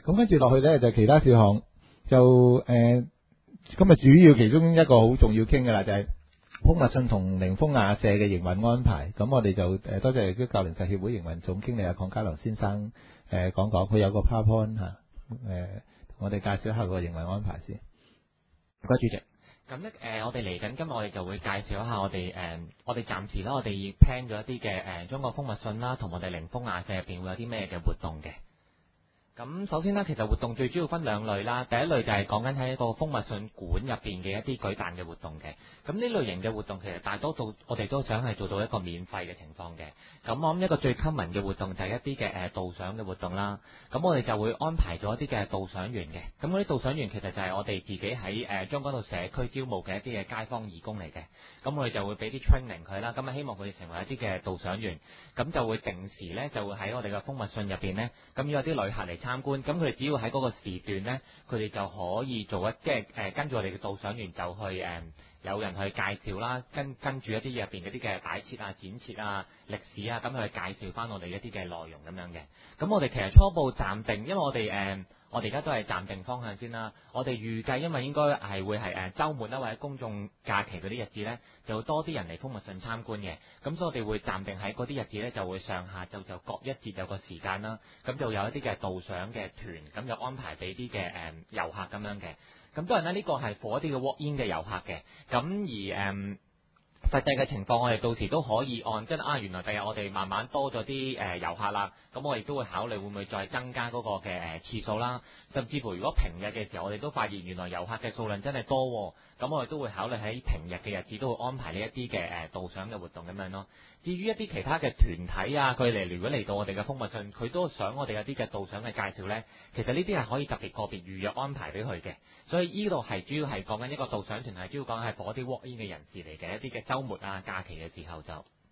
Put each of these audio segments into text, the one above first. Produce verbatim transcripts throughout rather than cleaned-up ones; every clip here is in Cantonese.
咁跟住落去咧就其他事項就誒、呃，今日主要其中一個好重要傾嘅啦，就係、是、福物信同靈峰亞舍嘅營運安排。咁我哋就誒、呃、多謝啲教靈實協會營運總經理阿鄺家良先生誒、呃、講講，佢有個 PowerPoint 嚇、啊、誒，同、呃、我哋介紹一下個營運安排先。唔該，主席。 咁咧誒，我哋嚟緊今日我哋就會介紹一下我哋誒、呃，我哋暫時啦，我哋 plan 咗一啲嘅誒中國福物信啦，同我哋靈峰亞舍入邊會有啲咩嘅活動嘅。咁首先呢，其實活動最主要分兩類啦。第一類就係講緊喺一個福物信館入邊嘅一啲舉辦嘅活動嘅。咁呢類型嘅活動其實大多數我哋都想係做到一個免費嘅情況嘅。咁我諗一個最 common 嘅活動就係一啲嘅誒導賞嘅活動啦。咁我哋就會安排咗一啲嘅導賞員嘅。咁嗰啲導賞員其實就係我哋自己喺誒將軍澳社區招募嘅一啲嘅街坊義工嚟嘅。咁我哋就會俾啲 training 佢啦。咁啊希望佢哋成為一啲嘅導賞員。咁就會定時呢，就會喺我哋嘅福物信入邊呢。咁如果有啲旅客嚟參觀，咁佢哋只要喺嗰個時段呢，佢哋就可以做一即係誒跟住我哋嘅導賞員就去誒、呃、有人去介紹啦，跟跟住一啲嘢入邊嗰啲嘅擺設啊、展設啊、歷史啊，咁去介紹翻我哋一啲嘅內容咁樣嘅。咁我哋其實初步暫定，因為我哋誒。呃我哋而家都係暫定方向先啦。我哋預計，因為應該係會係誒週末啦，或者公眾假期嗰啲日子呢，就會多啲人嚟福物信參觀嘅。咁所以我哋會暫定喺嗰啲日子呢，就會上下晝就各一節有個時間啦。咁就有一啲嘅導賞嘅團，咁就安排俾啲嘅誒遊客咁樣嘅。咁當然啦，呢個係 for 一啲嘅 walk in 嘅遊客嘅。咁而誒。嗯實際嘅情況，我哋到時都可以按即係啊，原來第日我哋慢慢多咗啲誒遊客啦，咁我哋都會考慮會唔會再增加嗰個嘅誒次數啦，甚至乎如果平日嘅時候，我哋都發現原來遊客嘅數量真係多喎，咁我哋都會考慮喺平日嘅日子都會安排呢一啲嘅誒導賞嘅活動咁樣咯。至於一啲其他嘅團體啊，佢哋如果嚟到我哋嘅福物信，佢都想我哋有啲嘅導賞嘅介紹呢，其實呢啲係可以特別個別預約安排俾佢嘅。所以呢度係主要係講緊一個導賞團，係主要講係嗰啲 walk in 嘅人士嚟嘅，一啲嘅週末啊、假期嘅時候就。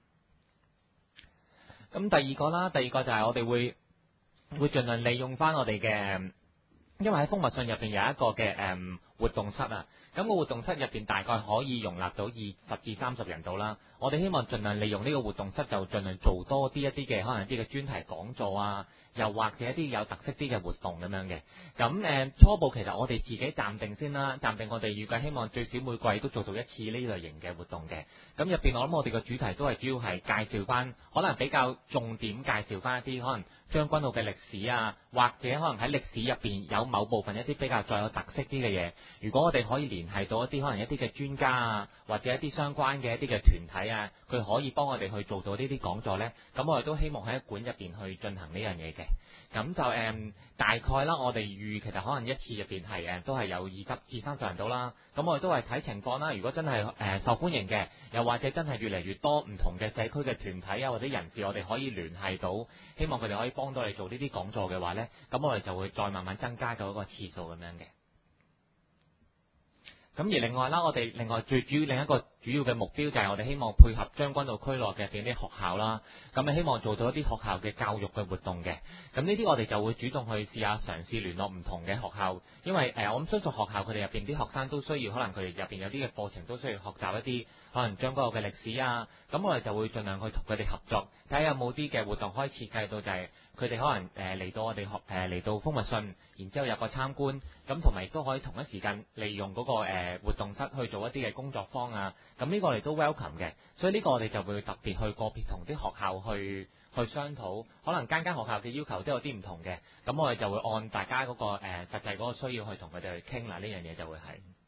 咁第二個啦，第二個就係我哋會會盡量利用翻我哋嘅，因為喺福物信入邊有一個嘅誒、嗯、活動室啊。咁個活動室入邊大概可以容納到二十至三十人度啦。我哋希望盡量利用呢個活動室，就盡量做多啲一啲嘅可能一啲嘅專題講座啊，又或者一啲有特色啲嘅活動咁樣嘅。咁誒、呃、初步其實我哋自己暫定先啦，暫定我哋預計希望最少每季都做到一次呢類型嘅活動嘅。咁入邊我諗我哋個主題都係主要係介紹翻，可能比較重點介紹翻一啲可能將軍澳嘅歷史啊，或者可能喺歷史入邊有某部分一啲比較再有特色啲嘅嘢。如果我哋可以聯繫到一啲可能一啲嘅專家啊，或者一啲相關嘅一啲嘅團體啊，佢可以幫我哋去做到呢啲講座呢。咁我哋都希望喺館入邊去進行呢樣嘢嘅。咁就誒、嗯、大概啦，我哋預其實可能一次入邊係誒都係有二十至三十人到啦。咁我哋都係睇情況啦。如果真係誒、呃、受歡迎嘅，又或者真係越嚟越多唔同嘅社區嘅團體啊或者人士，我哋可以聯繫到，希望佢哋可以幫到你做呢啲講座嘅話呢，咁我哋就會再慢慢增加到一個次數咁樣嘅。咁而另外啦，我哋另外最主要另一個主要嘅目標就係我哋希望配合將軍澳區內嘅邊啲學校啦，咁啊希望做到一啲學校嘅教育嘅活動嘅。咁呢啲我哋就會主動去試下嘗試聯絡唔同嘅學校，因為誒、呃、我諗相信學校佢哋入邊啲學生都需要，可能佢哋入邊有啲嘅課程都需要學習一啲可能將軍澳嘅歷史啊。咁我哋就會盡量去同佢哋合作，睇下有冇啲嘅活動可以設計到就係、是。佢哋可能誒嚟、呃、到我哋學誒嚟到福物信，然之後入個參觀，咁同埋亦都可以同一時間利用嗰、那個、呃、活動室去做一啲嘅工作坊啊。咁呢個我哋都 welcome 嘅，所以呢個我哋就會特別去個別同啲學校去去商討，可能間間學校嘅要求都有啲唔同嘅，咁我哋就會按大家嗰、那個誒、呃、實際嗰個需要去同佢哋去傾啦。呢樣嘢就會係。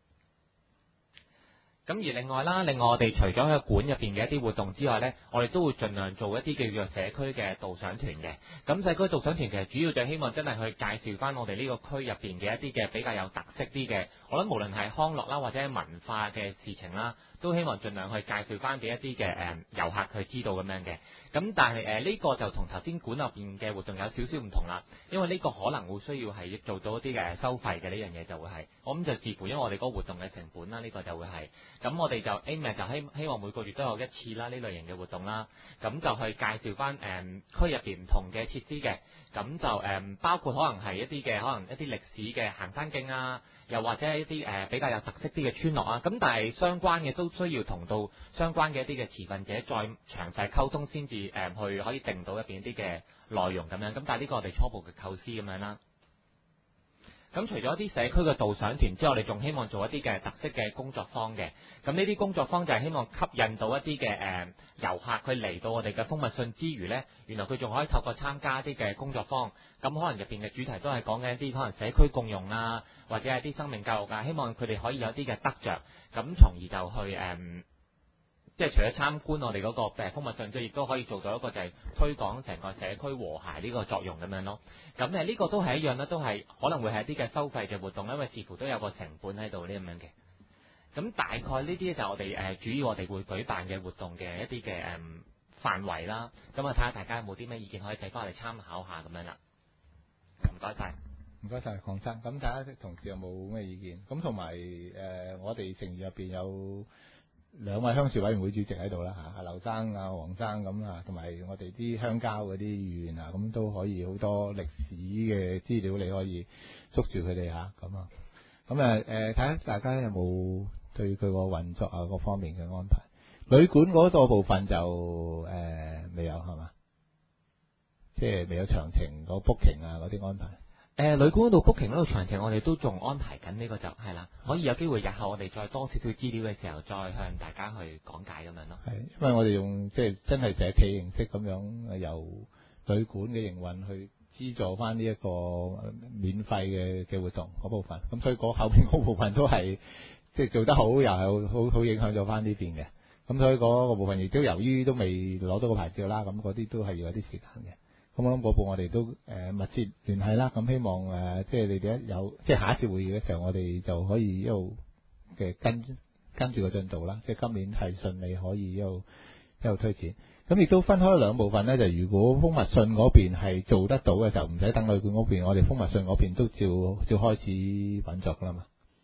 咁而另外啦，另外我哋除咗喺館入邊嘅一啲活動之外呢，我哋都會盡量做一啲叫做社區嘅導賞團嘅。咁社區導賞團其實主要就係希望真係去介紹翻我哋呢個區入邊嘅一啲嘅比較有特色啲嘅，我諗無論係康樂啦或者係文化嘅事情啦，都希望盡量去介紹翻俾一啲嘅誒遊客去知道咁樣嘅。咁但係誒呢個就同頭先館入邊嘅活動有少少唔同啦，因為呢個可能會需要係做到一啲嘅收費嘅呢樣嘢就會係，我諗就視乎因為我哋嗰個活動嘅成本啦，呢、這個就會係。咁我哋就 aim 就希希望每個月都有一次啦呢類型嘅活動啦，咁就去介紹翻誒、嗯、區入邊唔同嘅設施嘅，咁就誒、嗯、包括可能係一啲嘅可能一啲歷史嘅行山徑啊，又或者係一啲誒、呃、比較有特色啲嘅村落啊，咁但係相關嘅都需要同到相關嘅一啲嘅持份者再詳細溝通先至誒去可以定到入邊一啲嘅內容咁樣，咁但係呢個我哋初步嘅構思咁樣啦。 咁除咗啲社區嘅導賞團之外，我哋仲希望做一啲嘅特色嘅工作坊嘅。咁呢啲工作坊就係希望吸引到一啲嘅誒遊客，佢嚟到我哋嘅蜂蜜信之餘呢，原來佢仲可以透過參加一啲嘅工作坊，咁可能入邊嘅主題都係講緊一啲可能社區共融啊，或者係啲生命教育啊，希望佢哋可以有啲嘅得着，咁從而就去誒。嗯即係除咗參觀我哋嗰個誒蜂蜜信之外，亦都可以做到一個就係推廣成個社區和諧呢個作用咁樣咯。咁誒呢個都係一樣啦，都係可能會係一啲嘅收費嘅活動，因為似乎都有個成本喺度呢咁樣嘅。咁大概呢啲就係我哋誒主要我哋會舉辦嘅活動嘅一啲嘅誒範圍啦。咁啊睇下大家有冇啲咩意見可以俾翻我哋參考下咁樣啦。唔該晒， 唔該晒，鄺生。咁大家同事有冇咩意見？咁同埋誒我哋成員入邊有兩位鄉事委員會主席喺度啦嚇，阿劉生、阿黃生咁啊，同埋我哋啲鄉郊嗰啲議員啊，咁都可以好多歷史嘅資料，你可以捉住佢哋嚇咁啊。咁啊誒，睇下大家有冇對佢個運作啊各方面嘅安排。旅館嗰個部分就誒、呃、未有係嘛？即係未有詳情個 booking 啊嗰啲安排。 誒、呃、旅館嗰度 booking 嗰度詳情，我哋都仲安排緊，呢個就係啦，可以有機會日後我哋再多少少資料嘅時候，再向大家去講解咁樣咯。 係，因為我哋用即係真係社企形式咁樣由旅館嘅營運去資助翻呢一個免費嘅嘅活動嗰部分，咁所以嗰後邊嗰部分都係即係做得好，又係好好影響咗翻呢邊嘅。咁所以嗰個部分亦都由於都未攞到個牌照啦，咁嗰啲都係要有啲時間嘅。咁我諗嗰部我哋都誒、呃、密切聯繫啦，咁希望誒、呃、即係你哋一有即係下一次會議嘅時候，我哋就可以一路嘅跟跟住個進度啦，即係今年係順利可以一路一路推展。咁亦都分開兩部分咧，就如果蜂蜜信嗰邊係做得到嘅時候，唔使等旅館嗰邊，我哋蜂蜜信嗰邊都照照開始運作㗎啦嘛。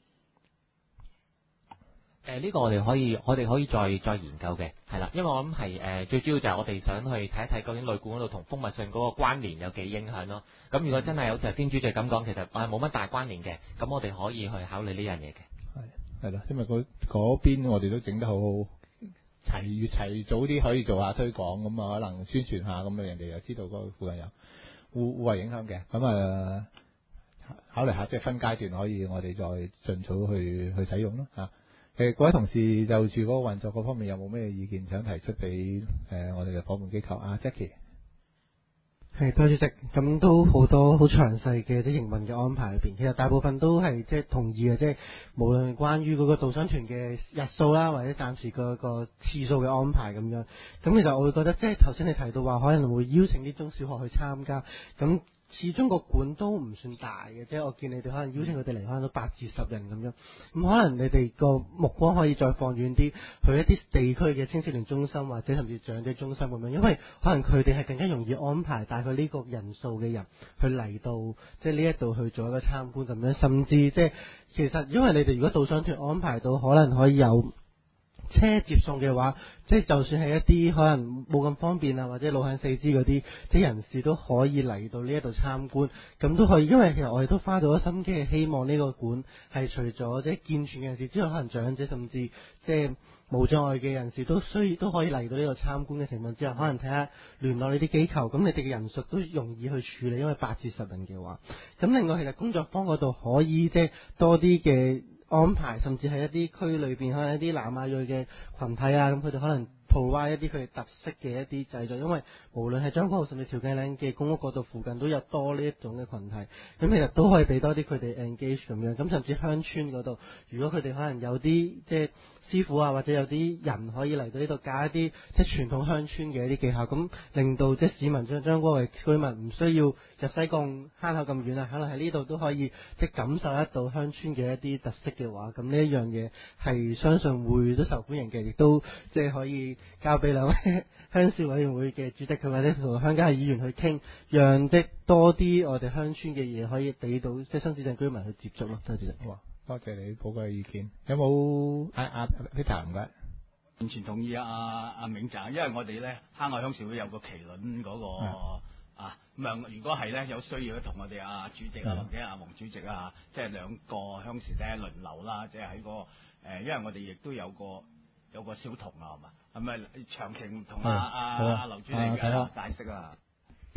誒、呃、呢、這個我哋可以，我哋可以再再研究嘅，係啦，因為我諗係誒最主要就係我哋想去睇一睇究竟旅館嗰度同蜂蜜信嗰個關聯有幾影響咯。咁如果真係好似頭先主席咁講，其實誒冇乜大關聯嘅，咁我哋可以去考慮呢樣嘢嘅。 係係啦，因為嗰嗰邊我哋都整得好好，齊越齊早啲可以做下推廣，咁啊可能宣傳下，咁啊人哋又知道嗰個附近有互互為影響嘅。咁啊考慮下，即係分階段可以我哋再盡早去去使用咯嚇。誒，各位同事就住嗰個運作嗰方面有冇咩意見想提出俾誒、呃、我哋嘅夥伴機構啊 Jackie？ 係，多謝主席。咁都好多好詳細嘅啲營運嘅安排入邊，其實大部分都係即係同意嘅，即係無論關於嗰個導賞團嘅日數啦，或者暫時個個次數嘅安排咁樣。咁其實我會覺得，即係頭先你提到話可能會邀請啲中小學去參加，咁始終個館都唔算大嘅，即係我見你哋可能邀請佢哋嚟，可能都八至十人咁樣。咁可能你哋個目光可以再放遠啲，去一啲地區嘅青少年中心或者甚至長者中心咁樣，因為可能佢哋係更加容易安排大概呢個人數嘅人去嚟到，即係呢一度去做一個參觀咁樣。甚至即係其實因為你哋如果導賞團安排到，可能可以有車接送嘅話，即係就算係一啲可能冇咁方便啊，或者老向四肢嗰啲即係人士都可以嚟到呢一度參觀，咁都可以。因為其實我哋都花咗心機，希望呢個館係除咗即係健全嘅人士之外，可能長者甚至即係無障礙嘅人士都需要都可以嚟到呢度參觀嘅情況之下，可能睇下聯絡呢啲機構，咁你哋嘅人數都容易去處理，因為八至十人嘅話。咁另外其實工作坊嗰度可以即係多啲嘅安排，甚至係一啲區裏邊可能一啲南亞裔嘅群體啊，咁佢哋可能 provide 一啲佢哋特色嘅一啲製作，因為無論係將軍澳甚至調景嶺嘅公屋嗰度附近都有多呢一種嘅群體，咁其實都可以俾多啲佢哋 engage 咁樣。咁甚至鄉村嗰度，如果佢哋可能有啲即係師傅啊，或者有啲人可以嚟到呢度教一啲即係傳統鄉村嘅一啲技巧，咁令到即係市民將將嗰個居民唔需要入西貢坑口咁遠啊，可能喺呢度都可以即係感受得到鄉村嘅一啲特色嘅話，咁呢一樣嘢係相信會都受歡迎嘅，亦都即係可以交俾兩位鄉事委員會嘅主席佢或者同鄉郊嘅議員去傾，讓即係多啲我哋鄉村嘅嘢可以俾到即係新市鎮居民去接觸咯。多謝主席。 哇，多謝你寶貴嘅意見。有冇阿阿 Peter 唔該？ 完全同意啊阿阿銘澤，因為我哋咧坑外鄉事會有個麒麟嗰、那個、嗯、啊咁啊，如果係咧有需要咧，同我哋阿主席啊、嗯、或者阿黃主席啊，即係兩個鄉事咧輪流啦，即係喺個誒、呃，因為我哋亦都有個有個小童啊，係嘛，係咪詳情同阿阿阿劉主席嘅解釋啊？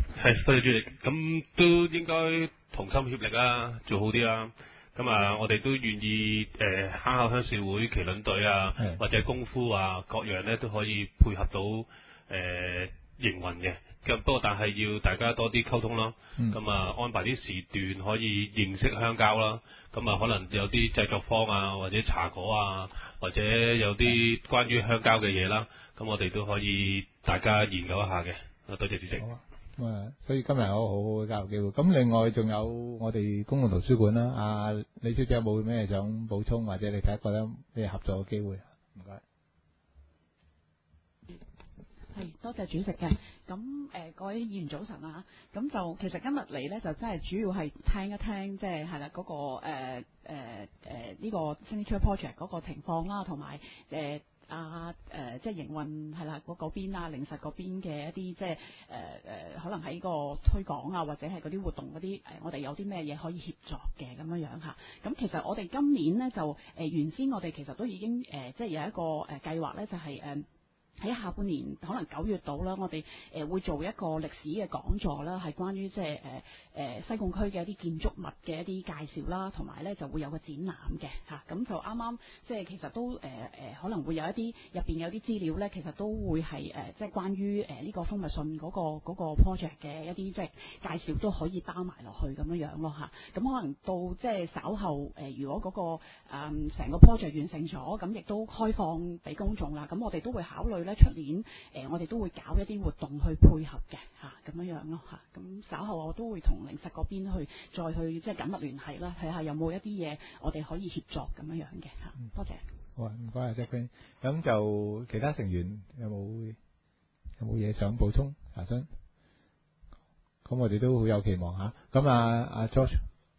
係多謝主席，咁都應該同心協力啦，做好啲啦。咁啊，我哋都願意誒坑口鄉事會麒麟隊啊，或者功夫啊各樣咧都可以配合到誒、呃、營運嘅。咁不過但係要大家多啲溝通咯。咁、嗯、啊安排啲時段可以認識鄉郊啦。咁啊可能有啲製作坊啊，或者茶果啊，或者有啲關於鄉郊嘅嘢啦。咁我哋都可以大家研究一下嘅。啊，多謝主席。 咁啊，所以今日有好好嘅交流機會。咁另外仲有我哋公共圖書館啦，阿李小姐有冇咩想補充，或者你睇覺得咩合作嘅機會？唔該。 係，多謝主席嘅。咁誒、呃，各位議員早晨啊！咁就其實今日嚟咧，就真係主要係聽一聽，即係係啦嗰個誒誒誒呢個 Signature Project 嗰個情況啦，同埋誒。啊誒、呃，即係營運係啦，嗰嗰邊啊，靈實嗰邊嘅一啲即係誒誒，可能喺個推廣啊，或者係嗰啲活動嗰啲誒，我哋有啲咩嘢可以協作嘅咁樣樣嚇。咁其實我哋今年咧就誒、呃、原先我哋其實都已經誒、呃，即係有一個誒、呃、計劃咧，就係、是、誒。呃喺下半年可能九月度啦，我哋誒、呃、會做一個歷史嘅講座啦，係關於即係誒誒西貢區嘅一啲建築物嘅一啲介紹啦，同埋咧就會有個展覽嘅嚇。咁、啊、就啱啱即係其實都誒誒、呃、可能會有一啲入邊有啲資料咧，其實都會係誒、呃、即係關於誒呢個蜂蜜信嗰、嗰個嗰個 project 嘅一啲即係介紹都可以包埋落去咁樣樣咯嚇。咁、啊、可能到即係稍後誒、呃，如果嗰、嗰個成、呃、個 project 完成咗，咁亦都開放俾公眾啦。咁我哋都會考慮。咧出年誒、呃，我哋都會搞一啲活動去配合嘅嚇，咁、啊、樣樣咯嚇。咁、啊、稍後我都會同靈實嗰邊去再去即係緊密聯繫啦，睇下有冇一啲嘢我哋可以協作咁樣樣嘅嚇。多謝。 好啊，唔該啊 Jackie。咁就其他成員有冇有冇嘢想補充查詢？咁我哋都好有期望嚇。咁啊啊 George，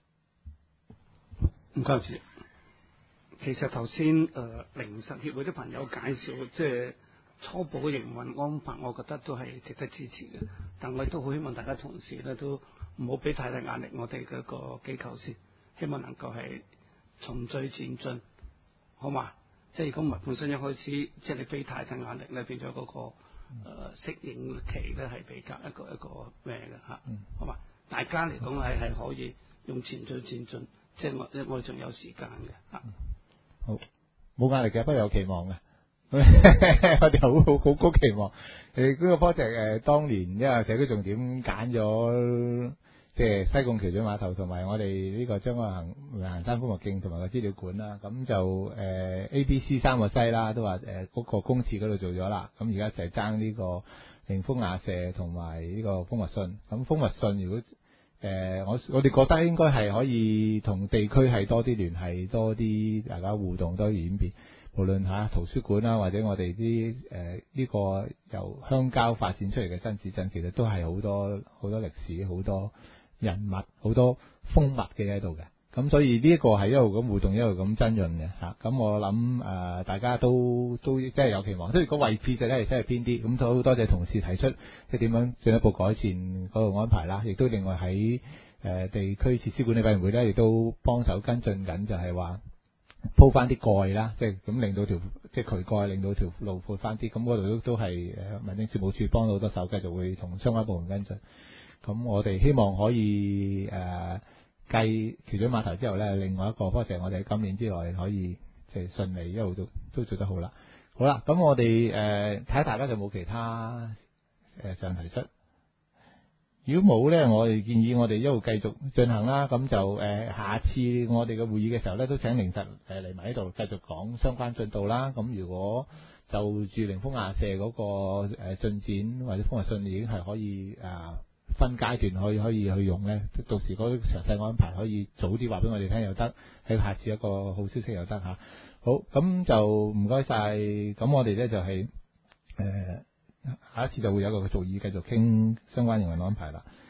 唔該主席。其實頭先誒靈實協會啲朋友介紹即係。初步嘅營運安排，我覺得都係值得支持嘅。但我亦都好希望大家同事咧都唔好俾太大壓力我哋嗰個機構先，希望能夠係循序漸進，好嘛？即係如果唔係本身一開始即係你俾太大壓力咧，變咗嗰、那個誒、呃、適應期咧係比較一個一個咩嘅嚇，好嘛？大家嚟講係係可以用循序漸進，即係我我哋仲有時間嘅嚇。 好，冇壓力嘅，不過有期望嘅。我哋好好好高期望，誒，嗰個 project 誒，當年因為社區重點揀咗，即係西貢橋咀碼頭同埋我哋呢個將軍行行山蜂蜜徑同埋個資料館啦，咁就誒 A、B、C 三個西啦，都話誒嗰個公廁嗰度做咗啦，咁而家就係爭呢個靈蜂雅舍同埋呢個蜂蜜信，咁蜂蜜信如果誒我我哋覺得應該係可以同地區係多啲聯繫，多啲大家互動，多啲演變。無論嚇圖書館啦，或者我哋啲誒呢個由鄉郊發展出嚟嘅新市鎮，其實都係好多好多歷史、好多人物、好多蜂蜜嘅喺度嘅。咁所以呢一個係一路咁互動，一路咁增潤嘅嚇。咁我諗誒大家都都即係有期望。所以個位置就咧係真係邊啲？咁都好多謝同事提出即係點樣進一步改善嗰個安排啦。亦都另外喺誒地區設施管理委員會咧，亦都幫手跟進緊，就係話鋪翻啲蓋啦，即係咁令到條即係渠蓋，令到條路闊翻啲。咁嗰度都都係誒民政事務處幫到好多手，繼續會同相關部門跟進。咁我哋希望可以誒繼橋咀碼頭之後咧，另外一個 project 我哋喺今年之內可以即係順利一路都都做得好啦。好啦，咁我哋誒睇下大家有冇其他誒上提出。如果冇咧，我哋建議我哋一路繼續進行啦。咁就誒、呃、下次我哋嘅會議嘅時候咧，都請靈實誒嚟埋喺度繼續講相關進度啦。咁如果就住靈蜂雅舍嗰個誒進展或者蜂蜜信已經係可以誒、呃、分階段可以可以去用咧，到時嗰啲詳細安排可以早啲話俾我哋聽又得，喺下次一個好消息又得嚇。好，咁就唔該晒。咁我哋咧就係、是、誒。呃下一次就會有一個做議繼續傾相關營運安排啦。